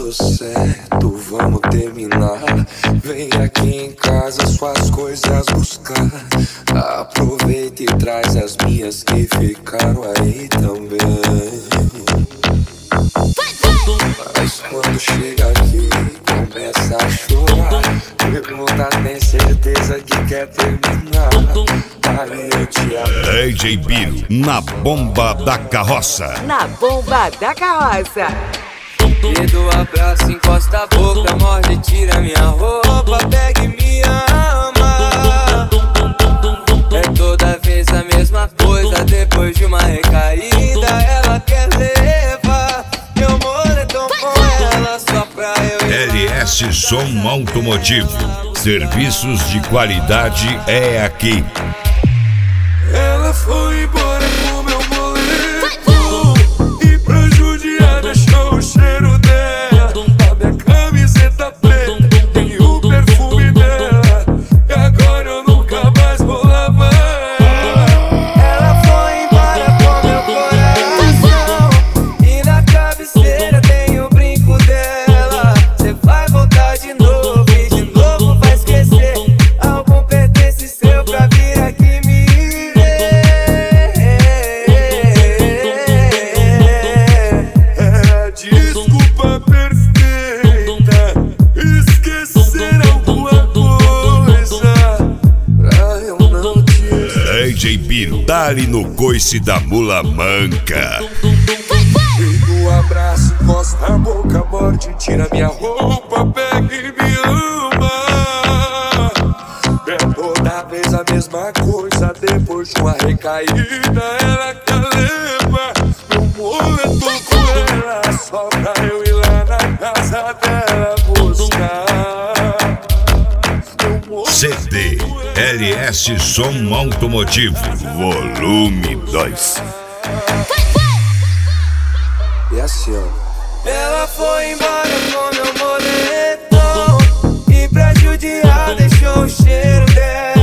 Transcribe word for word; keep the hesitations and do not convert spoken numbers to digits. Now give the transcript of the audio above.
dando certo, vamos terminar. Vem aqui em casa suas coisas buscar. Aproveita e traz as minhas que ficaram aí também. Mas quando chega aqui, começa a chorar. Pergunta, tem certeza que quer terminar? Aí eu te amo. D J Biro, na bomba da carroça. Na bomba da carroça. Me dá um abraço, encosta a boca, morde, tira minha roupa, pega e me ama. É toda vez a mesma coisa, depois de uma recaída ela quer levar meu moletom com ela só pra eu ir. L S Som Automotivo, serviços de qualidade é aqui. Ela foi embora com meu boleto e pra judiar deixou o cheiro dela. A minha camiseta preta tem o perfume dela e agora eu nunca mais vou lavar. Ela foi embora com meu coração e na cabeceira tem o brinco dela. Cê vai voltar de novo e de novo vai esquecer. Algum pertence seu pra vir aqui me desculpa perfeita, esquecer alguma coisa pra eu não te esquecer. D J Biro, dá-lhe no coice da mula manca. Me dá um abraço, encosta a boca, morde, tira minha roupa, pega e me ama. É toda vez a mesma coisa, depois de uma recaída ela quer levar meu moletom com ela só pra eu ir lá na casa dela buscar. C D L S Som Automotivo, volume dois. E assim, ó. Ela foi embora com meu moletom e pra judiar deixou o cheiro dela.